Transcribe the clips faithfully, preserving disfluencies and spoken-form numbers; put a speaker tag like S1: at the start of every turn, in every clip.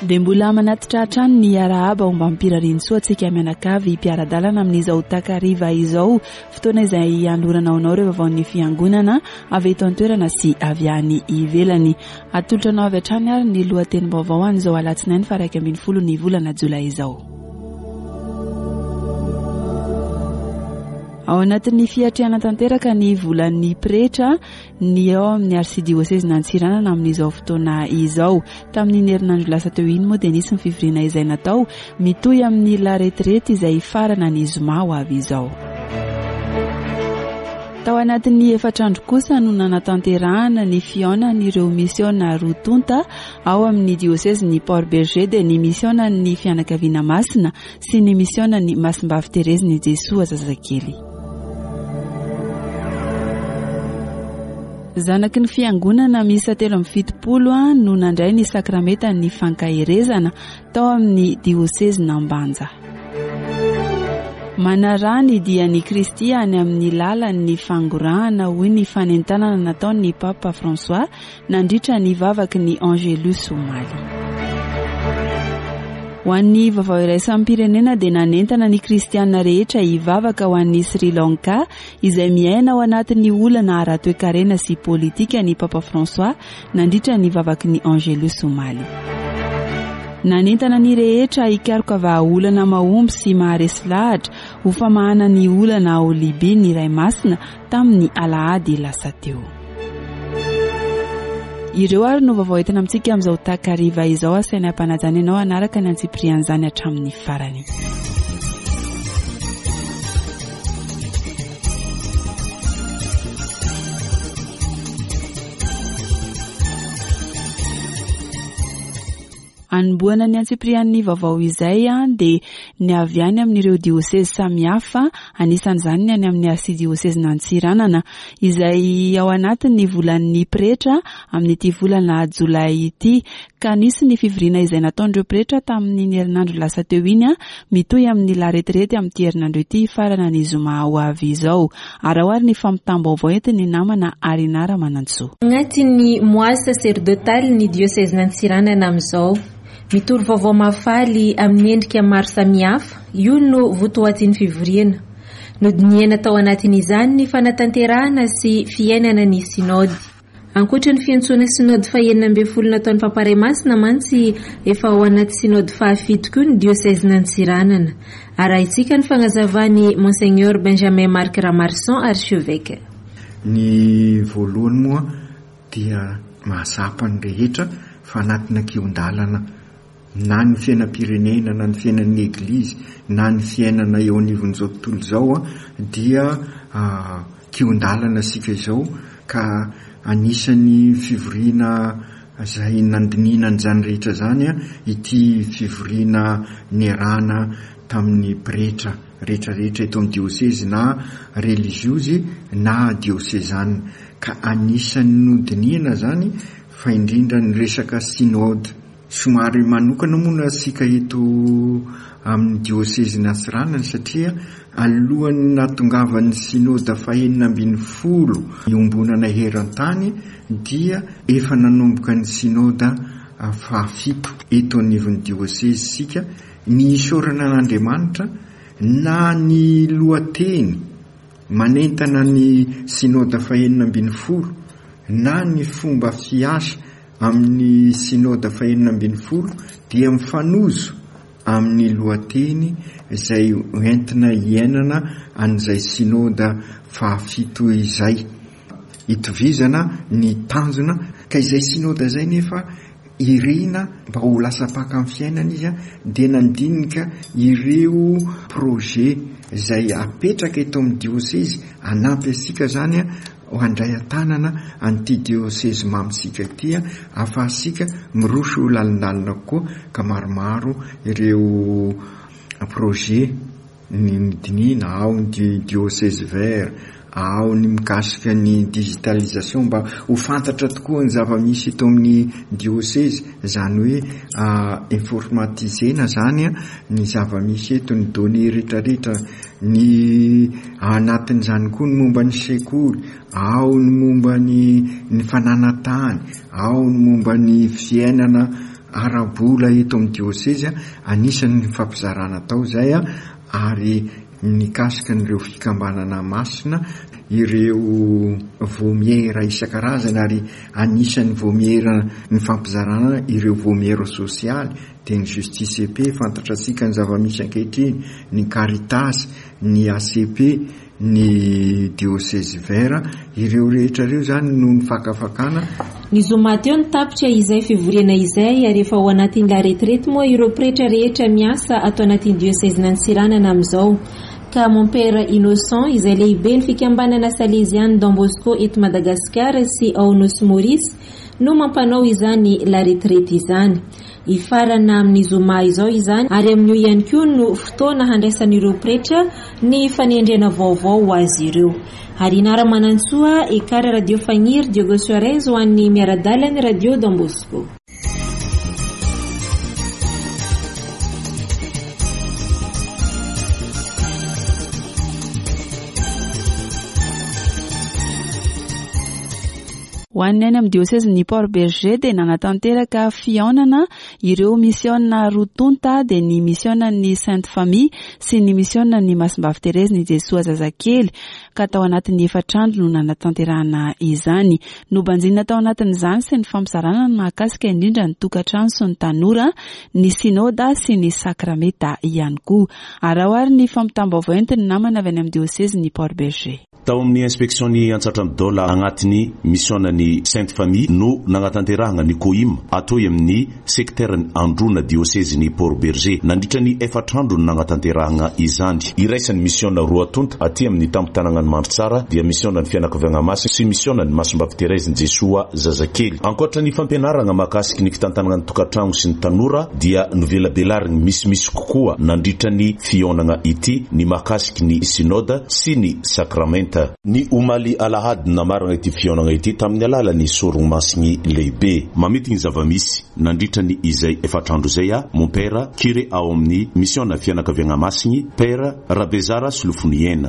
S1: dia mbola manatitra hatrany ny arahaba omba mipirarinysoa antsika mianakavy mpiara-dalana amin'izao takariva izao fotoana izay andorana aonao rehefa vaon'ny fiangonana avy eto an-toerana sy avy any ivelany. Atolotra anao avy hatrany ary ny lohateny vaovao an'izao alatsinainy fa iraika ambin'ny folo ny volana jolay izao. Ao anatin'ny fiatriana tanteraka ny volan'ny pretra ny ao amin'ny arsidiosezina Antsiranana amin'izao fotoana izao. Tamin'ny herinandro lasa teo iny moa dia nisy ny fivoriana izay natao mitohy amin'ny la retraite izay farana ny zoma ho avy izao. Tao anatin'ny efatrandro kosa no nanatanterahana ny fihaonan'ireo misiona rotonta ao amin'ny dioseziny Port Berger dia ny misiona ny fianakaviana masina sy ny misiona ny Masimbavy Tereziny Jesoa Zazakely. Zanaky ny fiangonana miisa telo amby fitopolo no nandray ny sakramenta ny fankaherezana tao amin'ny diosezina Ambanja. Manarany dia ny Kristia any amin'ny lalan'ny fangorahana hoy ny fanentanana nataon'ny Papa François nandritra ny vavaky ny Angelus Somaly. Ho an'ny vaovao iraisam-pirenena dia nanentana ny kristiana rehetra hivavaka ho an'ny Sri Lanka izay miaina ao anatin'ny olana ara-toekarena sy politika ny Papa François nandritra ny vavaky ny Angelus Somaly. Nanentana ny rehetra hikaroka vahaolana mahomby sy maharesy lahatra ho famahana ny olana ao Libia ny Ray Masina tamin'ny Alahady lasa teo. Ireo ary no vaovao entina amintsika amin'izao takariva izao asaina ampanajana ianao anaraka ny antsiprian'izany hatramin'ny farany. Anomboana ny antsiprian'ny vaovao izay dia ny avy any amin'ireo dioseze samihafa anisan'izany ny any amin'ny arsidiosezina Antsiranana izay ao anatin'ny volan'ny pretra amin'ity volana jolay ity ka nisy ny fivoriana izay nataon'ireo pretra tamin'ny herinandro lasa teo iny mitohy amin'ny la retraite amin'ity herinandro ity farana ny zoma ho avy izao. Arahoary ny fampitam-baovao entiny namana Arinara Manantsoa.
S2: Agnatin'ny mois sacerdotal ny diosezina Antsiranana amin'izao mitory vaovao mafaly amin'ny endrika maro samihafa, io no votoatin'ny fivoriana. Nodiniana tao anatin'izany ny fanatanterahana sy fiainana ny sinody. Ankoatra ny fiantsoana sinody fahaenina ambin'ny folo nataon'ny Paparay Masina mantsy efa ao anaty sinody fahafito koa ny diosezina Antsiranana. Arahitsika ny fagnazavany Monseigneur Benjamin Marc Ramarson archevêque.
S3: Ny voalohany moa dia mahazapa ny rehetra fa anatina kiondalana na ny fiainam-pirenena na ny fiainan'ny eglizy na ny fiainana eo anivon'izao tontolo izao dia uh, kiondalana sika izao ka anisan'ny fivoriana izay nandinina an'izany rehetra zany ity fivoriana niarahana tamin'ny pretra rehetrarehetra eto amin'ny dioseze na religiozy na diosezana ka anisan'ny nodiniana zany fa indrindra ny resaka synode. Somary manokana moa sika eto amin'ny diosezina Antsiranana satria alohan'ny nahatongavan'ny synode fahaenina ambin'ny folo iombonana eran-tany dia efa nanomboka ny synode fahafito eto anivon'ny dioseze sika ny isorana n'Andriamanitra na ny lohateny manentana ny synode fahaenina ambin'ny folo na ny fomba fiasa amin'ny synode fahaenina ambin'ny folo dia mifanozo amin'ny lohateny izay entina iainana an'izay synode fahafito izay itovizana ny tanjona ka izay synode izay nefa irina mba ho lasa paka amin'ny fiainana izy dia nandinika ireo projet izay apetraka eto amin'ny dioseze anampy asika zany ho handray an-tanana an'ity dioseze mamitsika ity ahafahasika miroso lalindalina koa ka maromaro ireo projet ny midinina ao ny dioseze vert ao ny mikasika ny digitalisation mba ho fantatra tokoa ny zava-misy eto amin'ny dioseze zany hoe uh, informatisena zany ny zava-misy eto ny données rehetrarehetra ny anatin'izany koa ny momba ny sekoly ao ny momba ny ny fananatany ao ny momba ny fiainana arabola eto amin'ny dioseza anisan'ny fampizarana tao zay a ary nikasika n'ireo fikambanana masina ireo vomiera isan-karazany ary anisan'ny vomiera ny fampizarana ireo vomiera sosialy dia ny justice E P fantatratsika ny zava-misy ankehitriny ny Caritas ny A C P ny diocèse vera ireo rehetra ireo zany no ny fakafakana
S2: ny zoma teo ny tapitra izay fivoriana izay ary efa ao anatin'la retraite moa ireo pretra rehetra miasa ato anatin'ny diocèse Nantsiranana amin'izao ka mon père Innocent izay lehibe ny fikambanana Salesiana Don Bosco eto Madagasikara sy ao Nosy Maurice no mampanao izany la retraite izany ifarana amin'ny zoma izao izany ary amin'io ihany koa no fotoana handraisan'ireo pretra ny fanendrena vaovao ho azy ireo ary inara-manantsoa ekara radio Fagniry Diogo Soares ho an'ny miaradalany radio Don Bosco.
S1: Ho an'ny any amin'ny diocèse ny Port Berger dia nanatanteraka fihaonana ireo misiona Rotonta dia ny misiona ny Sainte Famille sy ny misiona ny Masimbavy Thérèse ny Jesoa Zazakely ka tao anatin'ny efatrandro no nanatanterahana izany. Nobanjina tao anatin'izany sy ny fampizarana mahakasika indrindra ny tokantrano sy ny tanora, ny sinoda sy ny sakramenta ihany koa. Arahoary ny fampitam-baovao entiny namana avy any amin'ny diocèse ny Port Berger.
S4: Tao amin'ny inspection ny antsatran'ny dola agnatiny misiona ny Sainte Famille no nagnatanterahana ny Koim atoy amin'ny sekterany androna diocèse ny Port Berger nandritra ny efatrandro no nagnatanterahana izany. Iraisan'ny misiona Roatonta aty amin'ny tampon-tanàgnan'ny Mandritsara dia misiona ny fianakaviagna masina sy misiona ny Masimbavy Thérèse ny Jesoa Zazakely. Ankoatra ny fampianarana mahakasiky ny fitantanagna ny tokantrano sy ny tanora dia novelabelariny misimisy kokoa nandritra ny fihaonana ity ny mahakasiky ny sinoda sy ny sakramenta. Ny omaly alahady namarana ity fihaonana ity tamin'ny alalan'ny sorogno masigny lehibe mamety ny zavamisy nandritra ny izay efatrandro zay a mon père curé ao amin'ny misiona fianakaviagna masigny père Rabezara Solofoniena.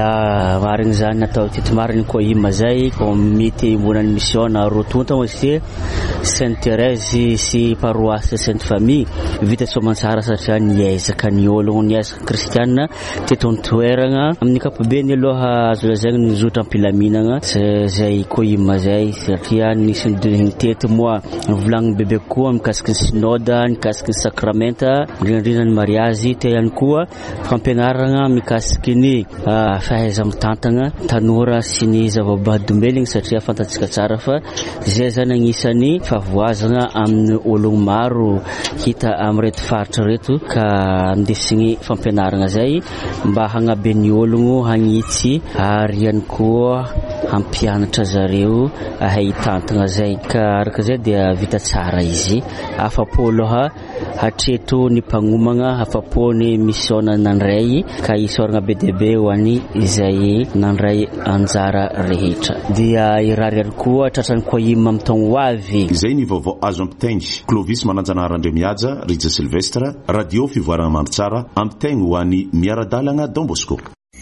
S5: Ya marigny zany natao tito marigny koa ima zay komite mbonan'ny misiona Rotonta aussi Sainte Thérèse sy paroisse Sainte Famille vita somansara satria niezaka ny ologno niezaka kristianina teto toerana amin'ny kapobeny aloha zay ny zotra ampilaminana zay koima zay satria nisy ny tety moa volagny bebe koa mikasiky ny sinoda mikasiky ny sakramenta indrindrindra ny mariazy te ihany koa fampianarana mikasiky ny fahaiza mitantana tanora sy ny zavabadomeligny satria fantatsika tsara fa zay zany agnisan'ny favoazana amin'ny ologno maro hita amin'ny reto faritra reto ka andesigny fampianarana zay mba hagnabe ny ologno hagnitsy ary ihany koa hampianatra zareo ahay tantana zay ka araka zay dia vita tsara izy afapo aloha hatreto ny mpagnomagna afapo ny misiona nandray ka isoragna be dia be ho an'ny izay nandray anjara rehetra dia irary ihany koa tratrany koima amin'ny taogno ho avy
S4: izay ny vaovao azo ampitaingy Clovis Mananjanara Andre Miaja Rija Silvestre radio fivoarana Mandritsara ampitaigny ho an'ny miaradalana Don Bosco.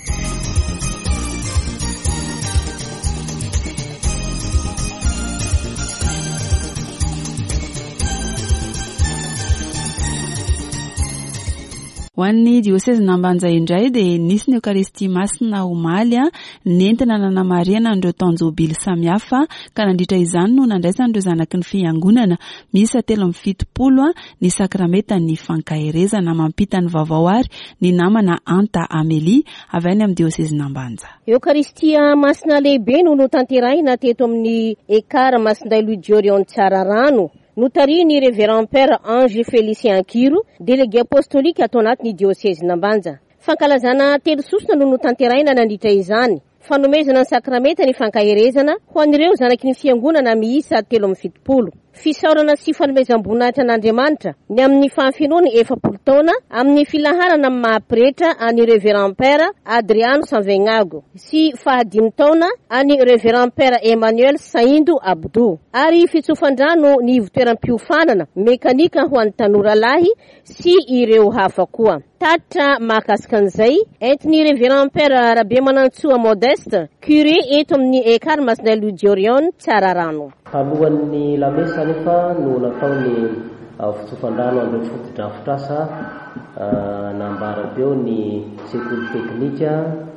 S1: Ho an'ny diocèse Nambanja indray dia nisy ny Eucharistie masina omaly nentina nanamariana andreo taonjobily samihafa ka nandritra izany no nandraisan'ireo zanaky ny fiangonana miisa telo amby fitopolo ny sakramenta ny fankahirezana mampita ny vaovao ary ny namana Anta Amélie avy any amin'ny diocèse Nambanja.
S6: Eucharistia masina lehibe no notanterahina teto amin'ny ekara masinday Louis Diorion Tsararano. Notarini Révérend Père Ange Félicien Kiro, délégué apostolique ato anatin'ny diocèse Nambanja. Fankalazana telo sosona no notanterahina nandritra izany. Fanomezana ny sakramenta ny fankahirezana ho an'ireo zanaky ny fiangonana miisa telo amby fitopolo. Fisaorana sy fanomezam-boninahitra an'Andriamanitra ny amin'ny fanfinoany efapolo taona amin'ny filaharana amin'ny mahapretra any Révérend Père Adriano Sanvegnago sy fahadimy taona any Révérend Père Emmanuel Saindo Abdou ary fitsofandrano ny ivotoeram-piofanana mekanika ho an'ny tanora lahy sy ireo hafa koa. Tatra mahakasika an'izay entiny Révérend Père Rabe Manantsoa Modeste curé eto amin'ny ekara masinday Louis Diorion Tsararano.
S7: Alohan'ny lamesa nefa no nataony fitsofan-drano andreo fotodrafitrasa nambara teo ny sekoly teknika,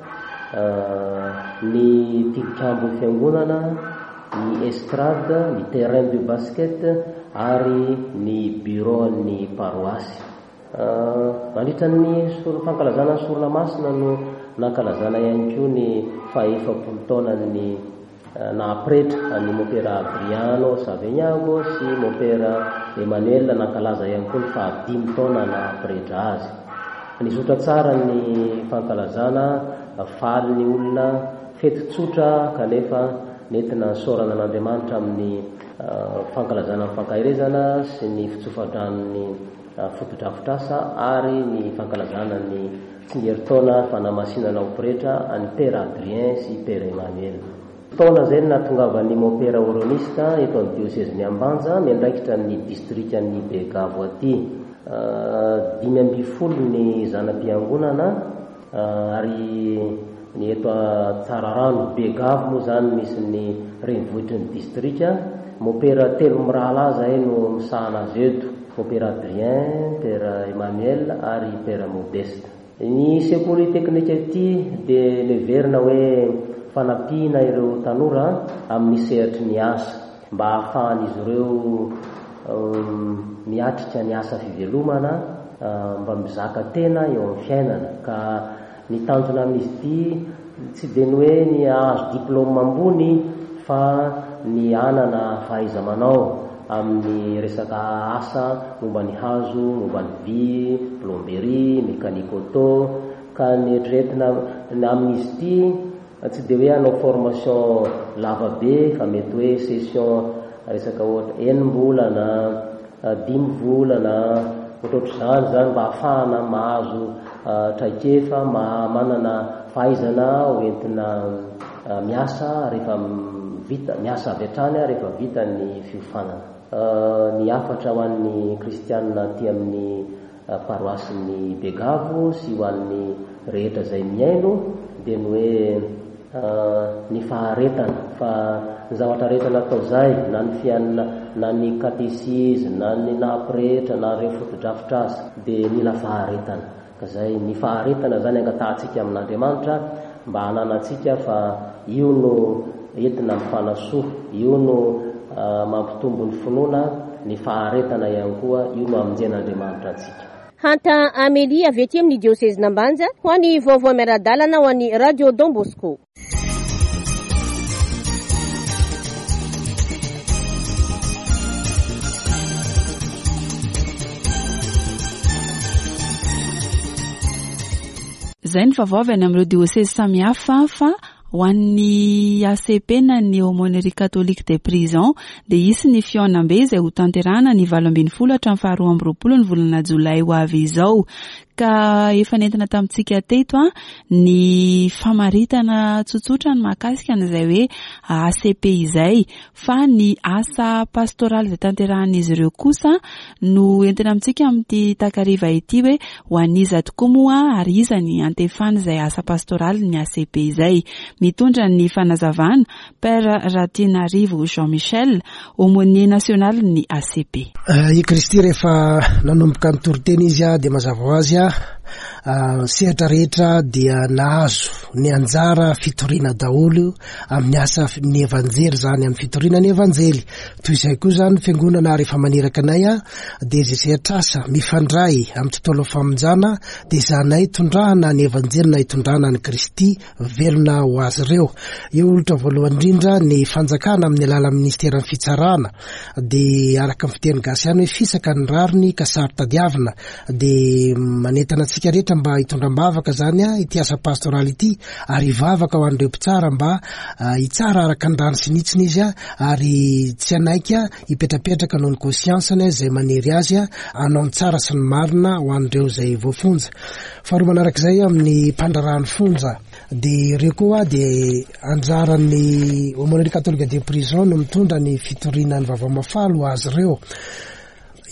S7: ny tilikambo fiangonana, ny estrade, ny terrain de basket ary ny bureau ny paroasy. Mandritran'ny fankalazana ny solomasina no nankalazana ihany koa ny fahaefapolo taona ny napretra ny mopera Adriano Savegnago sy mopera Emmanuel nankalaza ihany koa ny fahadimy taona napretra azy. Nizotra tsara ny fankalazana, faly ny olona, fety tsotra kanefa nentina sorana n'Andriamanitra amin'ny fankalazana ny fankahirezana sy ny fitsofan-dranony fotodrafitrasa ary ny fankalazana ny tsingerin-taona fanamasinana opretra any Père Adrien sy Père Emmanuel. Taona zay nahatongavan'ny mopera oronista eto amin'ny diocèse-ny Ambanja miandraikitra ny district ny Begavo aty. Dimy amby folo ny zanam-piangonana ary ny eto Tsararano Begavo moa zany misy ny renivohitry ny district. Mopera telo mirahalaza no misahana azy eto: Père Adrien, Père Emmanuel ary Père Modeste. Ny sekoly teknika ity dia leverina hoe fanampiana ireo tanora amin'ny sehatry ny asa mba ahafahan'izy ireo miatrika ny asa fivelomana, mba mizaka tena eo amin'ny fiainana. Ka ny tanjona amin'izy ity tsy dia ny hoe ny azo diplôme ambony fa ny anana fahaiza-manao amin'ny resaka asa momba ny hazo, momba ny vy, plomberie, mécanique auto. Ka ny eritreretina amin'izy ity tsy dia hoe hanao formation lava be fa mety hoe session resaka ohatra enim-bolana, dimy volana, ohatrohatr'izany zany mba ahafahana mahazo traikefa, manana fahaizana hoentina miasa rehefa vita, miasa avy hatrany rehefa vita ny fiofanana. Ny afatra ho an'ny kristianina aty amin'ny paroasin'ny Begavo sy ho an'ny rehetra izay miaino dia ny hoe ny faharetana, fa ny zavatra rehetra natao zay na ny fianana na ny katesisme na ny napretra na ireo fotodrafitrasa dia mila faharetana. Ka zay ny faharetana zany angatahantsika amin'Andriamanitra mba hananantsika fa io no entina mifanasoa, io no mampitombo ny finoana, ny faharetana ihany koa io no amonjen'Andriamanitra antsika.
S6: Hanta Amélie avy ety amin'ny diocèse-n'Ambanja ho an'ny vaovao miara-dalana ho an'ny Radio Don Bosco.
S1: Zay ny vaovao avy any amin'ireo diocèse samihafa fa ho an'ny A C P na ny aumônerie catholique des prisons dia isy ny fihaonam-be izay ho tanterahana ny valo ambin'ny folo hatramin'ny faharoa amby roapolo ny volana Jolay ho avy izao. Ka efa nentina tamintsika teto a ny famaritana tsotsotra ny mahakasika an'izay hoe A C P izay, fa ny asa pastoraly izay tanterahan'izy ireo kosa no entina amintsika amin'ity takariva ity hoe ho an'iza tokoa moa ary iza ny antefana izay asa pastoraly ny A C P izay. Mitondra ny fanazavana Père Ratinarivo Jean-Michel, aumônier national ny A C P.
S8: I Kristy rehefa nanomboka nitoroteny izy a dia mazava ho azy a sehatra rehetra dia nahazo ny anjara fitoriana daholo amin'ny asa ny evanjely, zany amin'ny fitoriana ny evanjely. Toy izay koa zany fiangonana rehefa maneraka anay a dia zay sehatra asa mifandray amin'ny tontolo famonjana dia zanay tondrahana ny evanjely na hitondrahana ny Kristy velona ho azy ireo. Io olatra voalohany indrindra ny fanjakana amin'ny alalan'ny ministera ny fitsarana dia araka ny fiteny gasy ihany hoe fisaka ny rariny ka sary tadiavina dia manentana antsika rehetra mba hitondram-bavaka zany a ity asa pastoraly ity ary hivavaka ho an'ireo mpitsara mba hitsara araka ny rano sinitsiny izy a ary tsy anaika hipetrapetraka noho ny conscience-ny izay maniry azy a anao ny tsara sy ny marina ho an'ireo izay voafonja. Faharoa manarak'izay amin'ny mpandrarahany fonja dia ireo koa dia anjaran'ny aumônerie catholique des prisons no mitondra ny fitoriana ny vavao mafalo azy ireo.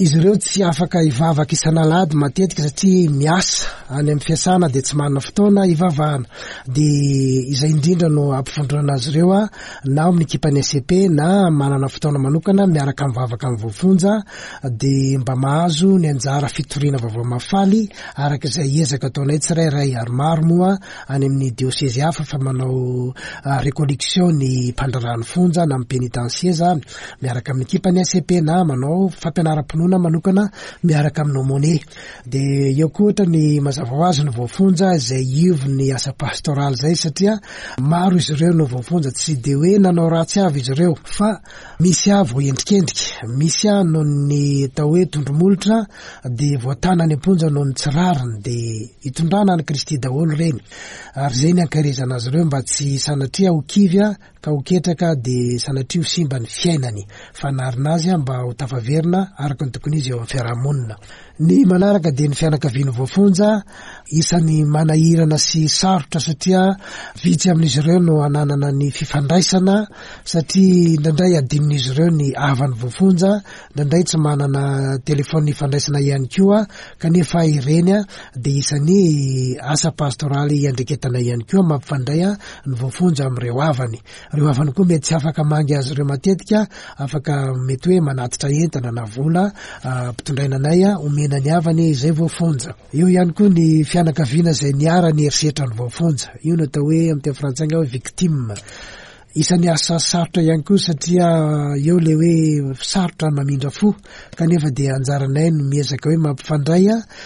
S8: izy ireo tsy afaka ivavaka isanalady matetika satria miasa any amin'ny fiasana de tsy manana fotoana ivavahana. De izay indrindra no ampifondrona azy ireo a na amin'ny ekipany S C P na manana fotoana manokana miaraka mivavaka amin'ny voafonja de mba mahazo ny anjara fitoriana vaovao mafaly araka izay ezaka ataonay tsirairay ary maro moa any amin'ny diocèse hafa fa manao recollection ny mpandrarano fonja na amin'ny pénitencier zany miaraka amin'ny ekipany S C P na manao fampianaram-ponona manokana miaraka amin'ny aumônier. De eo koa ny mazava ho azy ny voafonja izay ivy ny asa pastoral zay satria maro izy ireo no voafonja tsy de hoe nanao ratsy avy izy ireo fa misy avy ho endrikendriky, misy a no ny atao hoe tondromolotra de voatana any amponja no ny tsirariny de itondrana any Kristy daholo reny. Ary zay ny ankarizana azy ireo mba tsy sanatria ho kivy ka ho ketraka de sanatria ho simba ny fiainany fa narinazy mba ho tafaverina araka ny tokony izy eo amin'ny fiarahamonina. Ny manaraka de ny fianakaviany voafonja isany manahirana sy sarotra satria vitsy amin'izy ireo no ananana ny fifandraisana satria ndraindray adinin'izy ireo ny avany voafonja, ndraindray tsy manana telefony ifandraisana ihany koa kanefa ireny de isany asa pastoraly iandreketana ihany koa mampifandray ny voafonja amin'ireo avany. Ireo avany koa mety tsy afaka mangy azy ireo matetika, afaka mety hoe manatitra entana na vola mpitondrainanay omena ny avany zay voafonja. Io ihany koa ny fianakaviana zay niara ny erisetra ny voafonja, io no atao hoe amin'ny teny frantsay hoe victime. Isany asa sarotra ihany koa satria eo le hoe sarotra mamindra fo kanefa de anjaranay no miezaka hoe mampifandray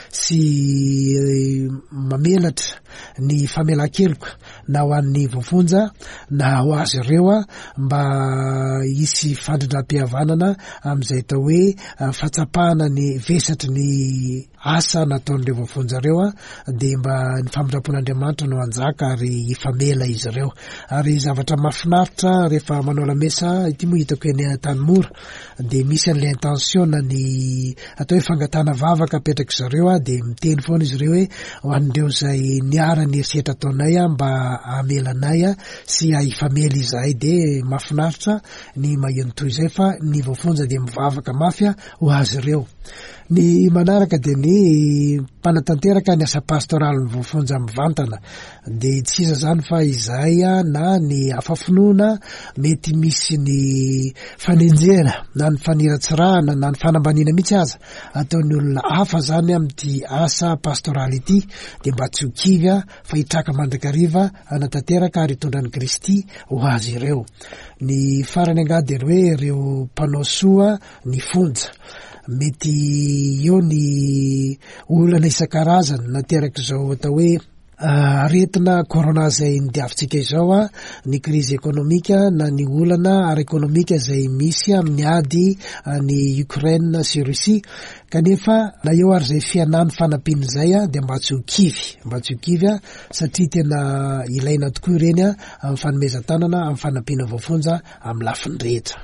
S8: sy mamelatra ny famelan-keloka na ho an'ny voafonja na ho azy ireo mba hisy fandrindraam-pihavanana amin'izay atao hoe fahatsapahana ny vesatry ny asa nataon'ireo voafonja ireo de mba ny famindrapon'Andriamanitra no anjaka ary ifamela izy ireo. Ary zavatra mafinaritra rehefa manao lamesa ity moa hitako eny Tanimora de misy an'ilay intention ny atao hoe fangatana vavaka apetraka zareo de miteny foana izy ireo hoe ho an'ireo zay niara ny erisetra ataonay mba amelanay sy ahifamely izahay de mafinaritra ny maheno toy izay fa ny voafonja de mivavaka mafy ho azy ireo. Ny manaraka de ny mpanatanteraka ny asa pastoraly ny voafonja mivantana de tsy iza zany fa izahay na ny afafinoana mety misy ny fanenjena na ny faniratsirahana na ny fanambaniana mihitsy aza ataon'ny olona hafa zany amin'ity asa pastoraly ity de mba tsy ho kivy fa hitraka mandrakariva anatanteraka ary hitondran'i Kristy ho azy ireo. Ny farany angady hoe ireo mpanao soa ny fonja mety eo ny olana isan-karazany nateraka izao atao hoe aretina corona zay nidiavintsika izao ny crise économique na ny olana ara-ekonomika zay misy amin'ny ady ny Ukraine sy Russie kanefa na eo ary zay fianany fanampiny zay de mba tsy ho kivy mba tsy ho kivy satria tena ilaina tokoa ireny amin'ny fanomezan-tanana amin'ny fanampiana voafonja amin'ny lafiny rehetra.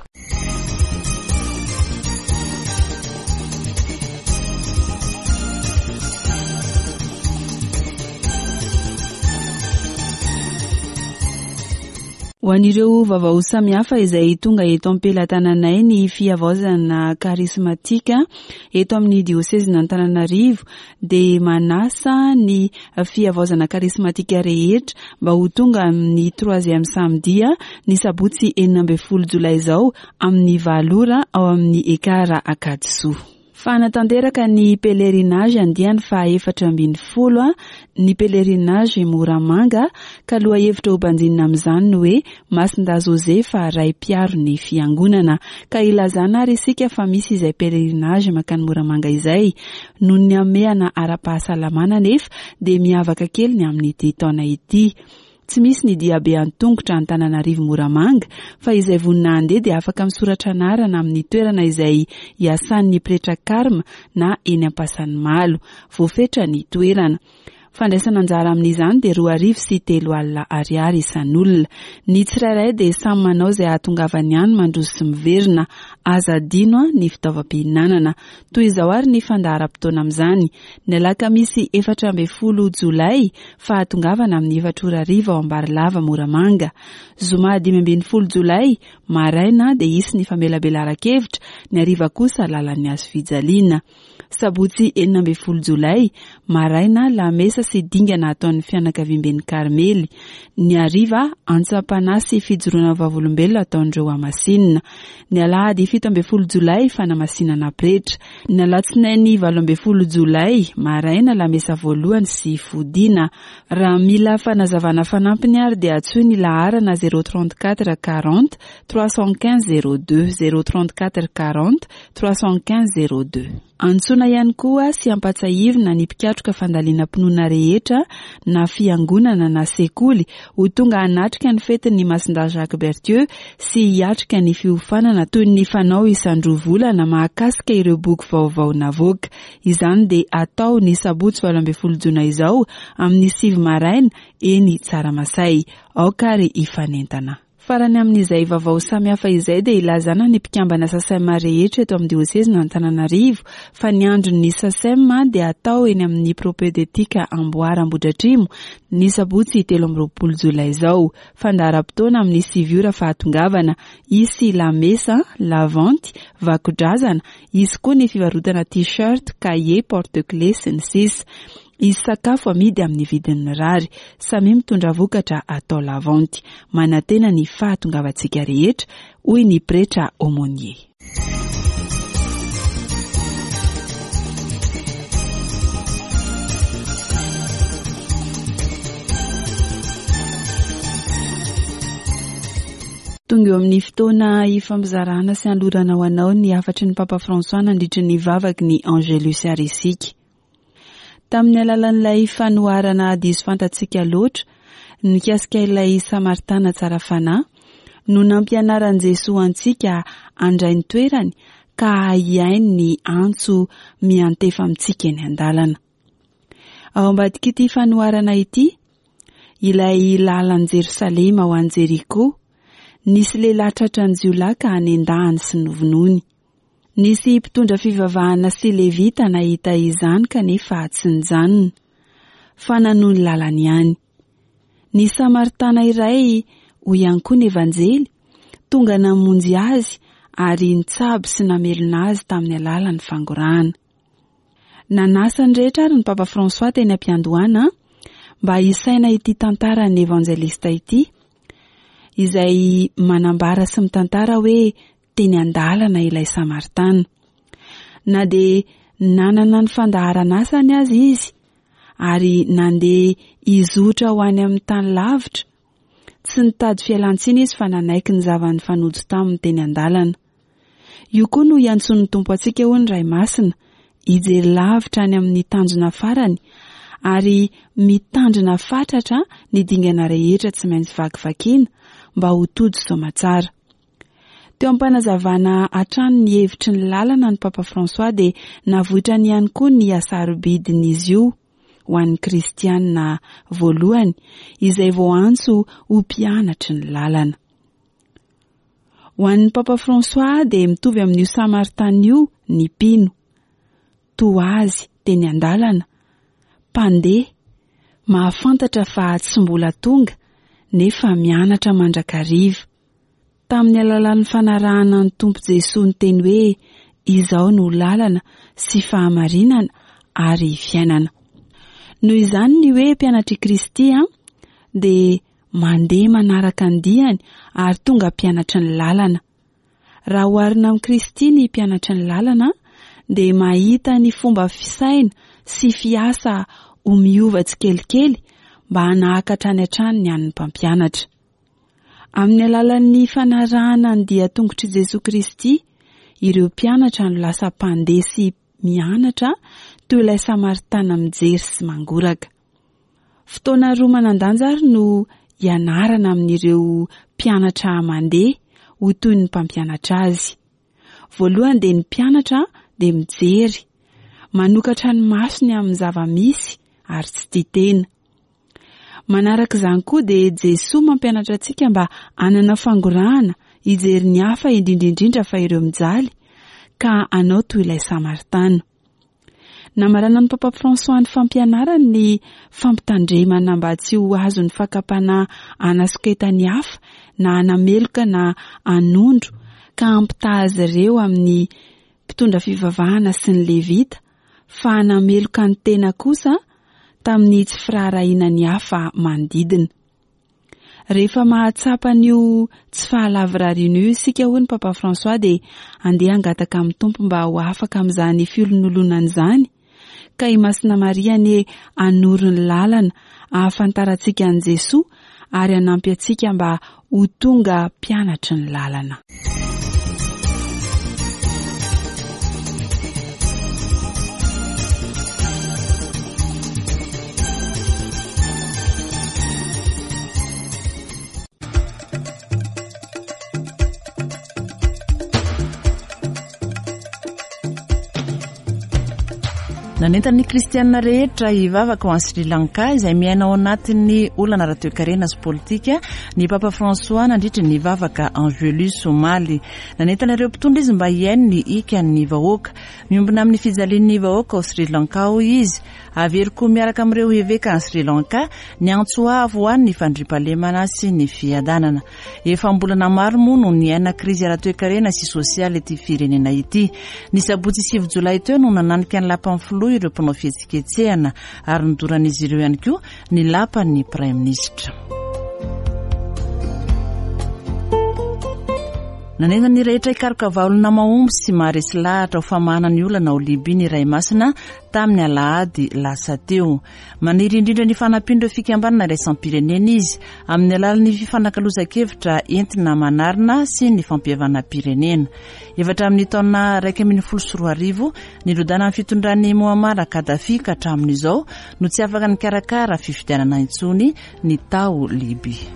S1: Ho an'ireo vaovao samihafa izay tonga eto am-pelatananay ny fiavaozana karismatika eto amin'ny diocèse n'Antananarivo de manasa ny fiavaozana karismatika rehetra mba ho tonga amin'ny troisième samedi ny sabotsy enina ambin'ny folo jolay izao amin'ny valora ao amin'ny ekara Akatso. Fanatanteraka ny pelerinage andiany fa efatra ambin'ny folo ny pelerinage Moramanga ka loha hevitra ho banjinina amin'izany no hoe Masinda Josefa ray mpiaro ny fiangonana ka ilazana ary isika fa misy izay pelerinage makany Moramanga izay noho ny ameana ara-pahasalamana nefa de miavaka kely ny amin'ny ity taona ity. Tsy misy ny diabe an-tongotra Antananarivo Moramanga fa izay vonina andeha de afaka misoratra anarana amin'ny toerana izay iasan'ny pretra karma na eny Ampasanimalo voafetra ny toerana. fandraisana anjara amin'izany dia roa arivo sy telo alina ariary isan'olona. Ny tsirairay dia samy manao izay ahatongavany ihany mandroso sy miverina azadino ny fitaovam-pihinanana. Toy izao ary ny fandaharam-potoana amin'izany. Ny alakamisy efatra amby folo jolay fahatongavana amin'ny efatra ora ariva ao Ambarilava Moramanga. Zoma dimy ambin'ny folo jolay maraina dia isy ny famelabelaran-kevitra, ny ariva kosa lalan'ny hazofijaliana. Sabotsy enina amby folo jolay maraina lamesa sy dingana ataon'ny fianakaviam-ben'ny Karmely. Ny ariva antsapana sy fijoroana vavolombelona ataondreo Amasinina. Ny alahady fito amby folo jolay fanamasinana pretra. Ny alatsinainy valo amby folo jolay maraina lamesa voalohany sy fodina. Raha mila fanazavana fanampiny ary dia atsoy ny laharana zéro trente-quatre quarante trois cent quinze zéro deux zéro trente-quatre quarante trois cent quinze zéro deux. Antsona ihany koa sy ampatsahivina ny mpikatroka fandalinam-pinoana rehetra na fiangonana na sekoly ho tonga hanatrika ny fetin'ny Masinda Jacques Berthieu sy hiatrika ny fiofanana toy ny fanao isandrovolana mahakasika ireo boky vaovao navoaka. Izany dia atao ny sabotsy valo amby folo jona izao amin'ny sivy maraina eny Tsaramasay. Aokary ifanentana. Farany amin'izay vaovao samihafa izay dia ilazana ny mpikambana sasema rehetra eto amin'ny diosezina Antananarivo fa ny andron'ny sasema dia atao eny amin'ny propedeutika Amboara Ambohidratrimo ny sabotsy telo amby roapolo jolay izao. Fandaharam-potoana amin'ny sivy ora fahatongavana, isy lamesa, lavanty, vakodrazana, isy koa ny fivarotana t-shirt, cahier, porte-clés sy ny sisa. Izy sakafo amidy amin'ny vidin'ny rary, samy mitondra vokatra atao lavanty. Manantena ny fahatongavantsika rehetra, hoy ny pretra aumônier. Tonga eo amin'ny fotoana ifampizarana sy andorana ho anao ny afatry ny Papa François nandritry ny vavaky ny Angelus Arisika. Tamin'ny alalan'ilay fanoharana diso fantatsika loatra, nikasika ilay Samartana tsara fanahy, no nampianaran Jesoa antsika andray ny toerany ka hiainy ny antso miantefa amintsika eny andalana. Ao ambadika ity fanoharana ity, ilay lalan'i Jerosalema ho an'i Jeriko, nisy lehilahy tratran'ny jiolahy ka hanendahany sy novinony. Nisy mpitondra fivavahana sy levita nahita izany kanefa tsy nijanona, fa nanon lalany ihany. Ny Samartana iray ho ihany koa ny evanjely tonga namonjy azy ary nitsabo sy namelona azy tamin'ny alalan'ny fangorahana. Nanasa ny rehetra ary ny Papa François teny am-piandohana mba hisaina ity tantaran'ny evanjelista ity, izay manambara sy mitantara hoe teny andalana ilay Samartana. Na de nanana ny fandaharana asany azy izy, ary nandeha izotra ho any amin'ny tany lavitra, tsy nitady fialantsiny izy fa nanaiky ny zavany fanojo taminy teny andalana. Io koa no iantson'ny tompo antsika ho ny ray masina, ijery lavitra any amin'ny tanjona farany, ary mitandrina fatratra ny dingana rehetra tsy maintsy vakivakiana mba ho tody soamatsara. Teo am-panazavana hatrany ny hevitry ny lalana ny Papa François dia navoitra ny ihany koa ny asarobidin'izy io ho an'ny kristianina voalohany izay vao antso ho mpianatry ny lalana. Ho an'ny Papa François dia mitovy amin'io Samartana io ny mpino, toazy teny andalana, mpandeha, mahafantatra fa tsy mbola tonga nefa mianatra mandrakariva. Tamin'ny alalan'ny fanarahana ny Tompo Jesoa ny teny hoe izao no lalana sy fahamarinana ary fiainana. Noho izany ny hoe mpianatry Kristy dia mandeha manaraka ny diany ary tonga mpianatra ny lalana. Raha oharina amin'ny Kristy ny mpianatra ny lalana dia mahita ny fomba fisaina sy fiasa ho miova tsikelikely mba hanahakatra ny hatrany ny an'ny mpampianatra. Amin'ny alalan'ny fanarahana ny dia tongotry Jesoa Kristy, ireo mpianatra no lasa mpandeha sy mianatra toy ilay Samartana mijery sy mangoraka. Fotoana roa manan-danja ary no ianarana amin'ireo mpianatra mandeha ho toy ny mpampianatra azy. Voalohany dia ny mpianatra dia mijery, manokatra ny masony amin'ny zava-misy ary tsy tia tena. Manaraka izany koa dia Jesoa mampianatra antsika mba anana fangorahana hijery ny hafa indrindraindrindra fa ireo mijaly ka anao toy ilay Samaritana. Namarana ny Papa François ny fampianarany ny fampitandremana mba tsy ho azo ny fakapana anasoka ny hafa na anameloka na anondro ka ampitahazy ireo amin'ny mpitondra fivavahana sy ny Levita, fa anameloka ny tena kosa tamin'ny tsy firaharahiana ny hafa manodidina. Rehefa mahatsapa n'io tsy fahalavirariana io isika hoy ny Papa François dia andeha hangataka amin'ny Tompo mba ho afaka amin'izany filon'olonana izany, ka i Masina Maria ny anoro ny lalana ahafantarantsika an' Jesoa ary hanampy antsika mba ho tonga mpianatry ny lalana.
S9: Nanentan'ny kristianina rehetra hivavaka ho any Sri Lanka izay miaina ao anatin'ny olana ara-toe-karena sy politika ny Papa François nandritra ny hivavaka Angelus Somaly. Nanentana ireo mpitondra izy mba hiaino ny ikan'ny vahoaka. Miombona amin'ny fijalian'ny vahoaka ao Sri Lanka ao izy. Avery koa miaraka amin'ireo heveka any Sri Lanka ny antsoavo ho an'ny fandriampahalemana sy ny fiadanana. Efa mbolana maro moa no niaina krizy ara-toe-karena sy sosialy ity firenena ity. Ny sabotsy sivy jolay teo no nananika ny lapan'ny ireo mpanao fihetsiketsehana ary nidoran'izy ireo ihany koa ny lapan'ny Prime Ministre. Nanena ny rehetra hikaroka vaolina mahomby sy maharesy lahatra ho famahana ny olana ao Libia ny Ray Masina tamin'ny Alahady lasa teo. Maniry indrindra ny fanampin'ireo fikambanana iraisam-pirenena izy amin'ny alalan'ny fifanankalozan-kevitra entina manarina sy ny fampihavana pirenena. Efatra amin'ny taona raika amin'ny folo sy roa arivo nirodana ny fitondran'ny Muammar Gaddafi ka hatramin'izao no tsy afaka ny karakara fifidianana intsony ny tao Libia.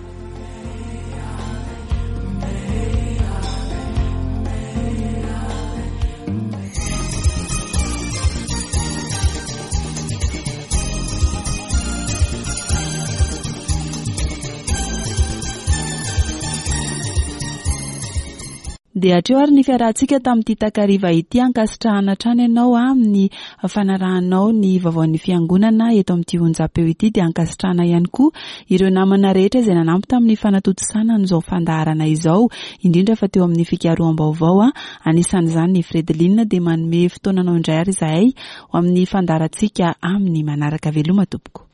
S1: Dia hatreo ary ny fiarahantsika tamin'ity takariva ity ankasitrahana trany ianao amin'ny fanarahanao ny vaovaon'ny fiangonana eto amin'ity onjam-peo ity, dia ankasitrahana ihany koa ireo namana rehetra izay nanampy tamin'ny fanatotosana n'izao fandaharana izao, indrindra fa teo amin'ny fikaroam-baovao. Anisan'izany ny Fredeline dia manome fotoananao indray ary izahay ho amin'ny fandaharantsika amin'ny manaraka veloma tompoko.